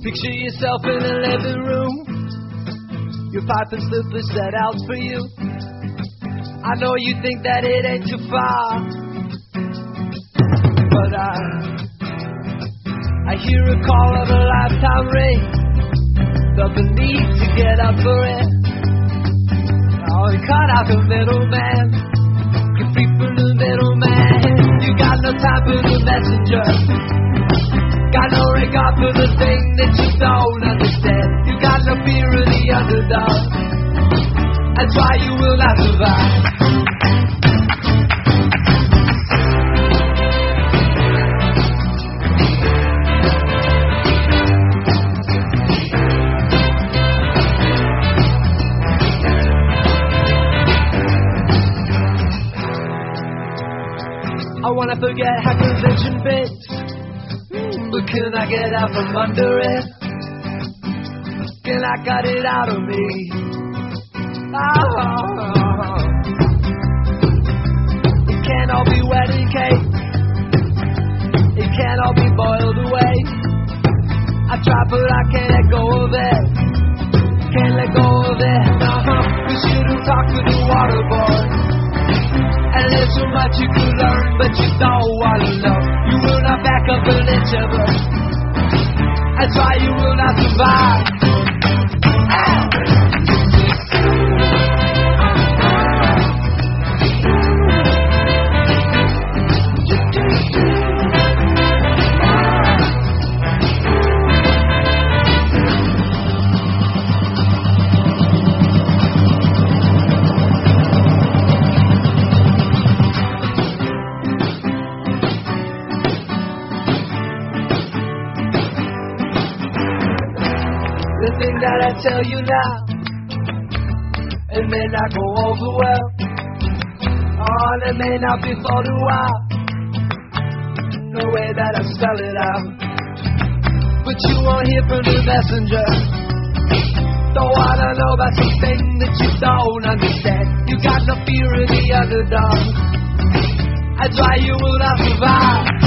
Picture yourself in a living room, your pipe and slippers set out for you. I know you think that it ain't too far, but I hear a call of a lifetime ring. Felt the need to get up for it. Oh, and cut out the middleman, get free from the middleman. You got no time for the messenger, got no regard for the thing that you don't understand. You got no fear of the underdog, that's why you will not survive. I wanna forget how convention fits, but can I get out from under it? Can I cut it out of me? Oh. It can't all be wedding cake, it can't all be boiled away. I try but I can't let go of it, can't let go of it. We should've talked to the water boy, and there's so much you could learn, but you don't want to know. You will not back up an inch of it, that's why you will not survive. The thing that I tell you now, it may not go over well. Oh, and it may not be for a while, no way that I spell it out. But you won't hear from the messenger, don't wanna know about something that you don't understand. You got no fear of the underdog, that's why you will not survive.